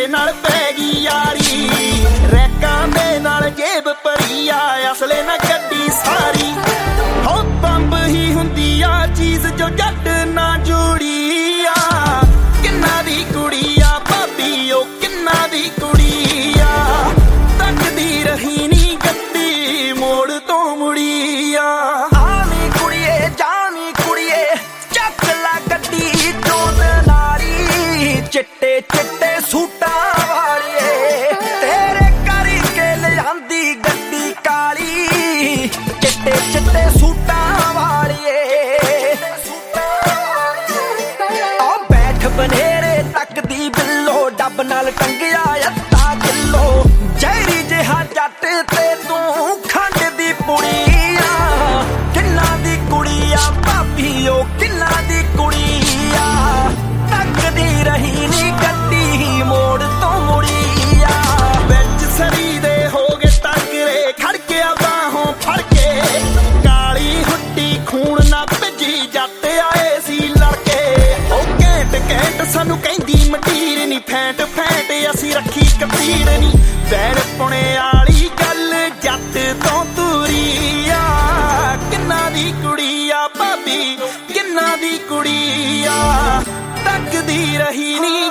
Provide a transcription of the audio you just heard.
ਤੇਰੇ ਨਾਲ ਪੈ ਗਈ ਯਾਰੀ ਰੈਕਾਂ ਦੇ ਨਾਲ ਜੇਬ ਭਰੀ ਆ ਅਸਲੇ ਨਾ ਗੱਡੀ ਸਾਰੀ ਹੋ ਬੰਬ ਹੀ ਹੁੰਦੀ ਆ ਚੀਜ਼ ਜੋ ਜੱਟ ਨਾ ਜੋੜੀ ਆ ਕਿੰਨਾ ਦੀ ਕੁੜੀ ਆ ਭਾਬੀ ਉਹ ਕਿੰਨਾ ਦੀ ਕੁੜੀ ਆ ਤੱਕਦੀ ਰਹੀ ਨੀ ਗੱਡੀ ਮੋੜ ਤੋਂ ਮੁੜੀ ਆ ਆਵੀਂ ਕੁੜੀਏ ਜਾਵੀਂ ਕੁੜੀਏ ਚੱਕ ਲਾ ਗੱਡੀ ਚੋਦ ਨਾਰੀ ਚਿੱਟੇ ਚਿੱਟੇ ਸੂਟਾਂ ਵਾਲੀਏ ਤੇਰੇ ਕਰਕੇ ਲਿਆਂਦੀ ਗੱਡੀ ਕਾਲੀ ਚਿੱਟੇ ਚਿੱਟੇ ਸੂਟਾਂ ਵਾਲੀਏ ਆ ਬੈਠ ਬਨੇਰੇ ਤੱਕਦੀ ਬਿੱਲੋ ਡੱਬ ਨਾਲ ਟੰਗਿਆ ਅੱਧਾ ਕਿੱਲੋ ਜ਼ਹਿਰੀ ਜਿਹਾ ਜੱਟ ਤੇ ਤੂੰ ਖੰਡ ਦੀ ਪੁੜੀ ਆ ਕਿੰਨਾ ਦੀ ਕੁੜੀ ਆ ਭਾਬੀ ਉਹ ਕਿੰਨਾ ਦੀ ਕੁੜੀ ਆ ਤੱਕਦੀ ਰਹੀ ਨੀ ਗੱਡੀ ਮੋੜ ਤੋਂ ਮੁੜੀ ਆ ਵਿੱਚ ਸਰੀ ਦੇ ਹੋ ਗਏ ਤਗਰੇ ਖੜਕਿਆ ਬਾਹੋਂ ਫੜ ਕੇ ਕਾਲੀ ਹੁੱਡੀ ਖੂਨ ਨਾ ਭਿੱਜੀ ਜੱਟ ਆਏ ਸੀ ਲੜਕੇ ਉਹ ਘੈਂਟ ਘੈਂਟ ਸਾਨੂੰ ਕਹਿੰਦੀ ਮਟੀਰ ਨੀ ਫੈਂਟ ਫੈਂਟ ਅਸੀਂ ਰੱਖੀ ਕਤੀਰ ਨੀ ਵੈਣ ਪੁਣੇ ਵਾਲੀ ਗੱਲ ਜੱਟ ਤੋਂ ਤੂਰੀ ਆ ਕਿੰਨਾ ਦੀ ਕੁੜੀ ਆ ਭਾਬੀ ਕਿੰਨਾ ਦੀ ਕੁੜੀ ਆ ਤੱਕਦੀ ਰਹੀ ਨੀ